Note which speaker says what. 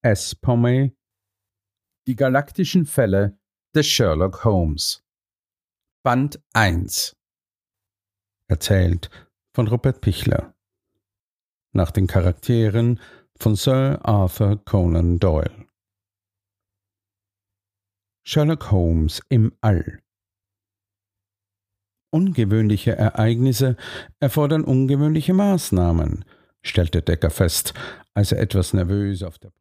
Speaker 1: S. Pomey. Die galaktischen Fälle des Sherlock Holmes. Band 1. Erzählt von Rupert Pichler. Nach den Charakteren von Sir Arthur Conan Doyle. Sherlock Holmes im All. Ungewöhnliche Ereignisse erfordern ungewöhnliche Maßnahmen, stellte Decker fest, als er etwas nervös auf der